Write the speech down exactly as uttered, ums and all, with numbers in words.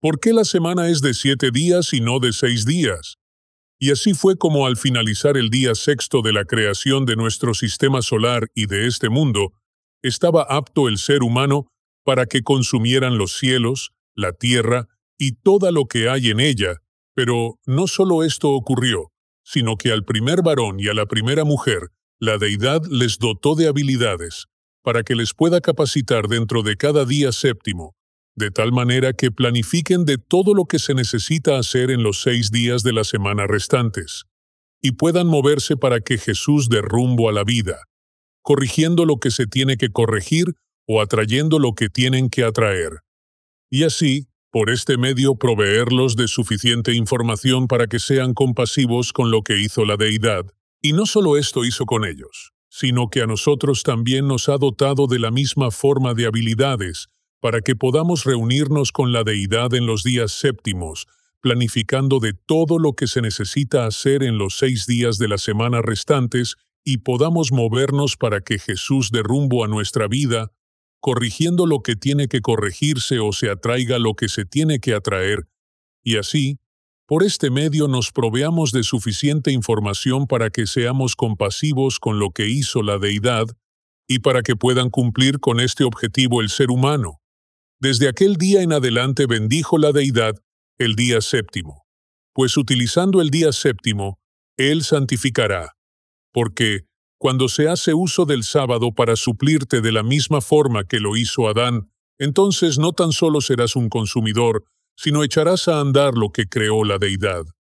¿Por qué la semana es de siete días y no de seis días? Y así fue como al finalizar el día sexto de la creación de nuestro sistema solar y de este mundo, estaba apto el ser humano para que consumieran los cielos, la tierra y todo lo que hay en ella. Pero no solo esto ocurrió, sino que al primer varón y a la primera mujer, la deidad les dotó de habilidades para que les pueda capacitar dentro de cada día séptimo, de tal manera que planifiquen de todo lo que se necesita hacer en los seis días de la semana restantes, y puedan moverse para que Jesús dé rumbo a la vida, corrigiendo lo que se tiene que corregir o atrayendo lo que tienen que atraer. Y así, por este medio, proveerlos de suficiente información para que sean compasivos con lo que hizo la deidad. Y no solo esto hizo con ellos, sino que a nosotros también nos ha dotado de la misma forma de habilidades para que podamos reunirnos con la deidad en los días séptimos, planificando de todo lo que se necesita hacer en los seis días de la semana restantes y podamos movernos para que Jesús dé rumbo a nuestra vida, corrigiendo lo que tiene que corregirse o se atraiga lo que se tiene que atraer, y así, por este medio nos proveamos de suficiente información para que seamos compasivos con lo que hizo la deidad y para que puedan cumplir con este objetivo el ser humano. Desde aquel día en adelante bendijo la deidad el día séptimo, pues utilizando el día séptimo, Él santificará, porque cuando se hace uso del sábado para suplirte de la misma forma que lo hizo Adán, entonces no tan solo serás un consumidor, sino echarás a andar lo que creó la deidad.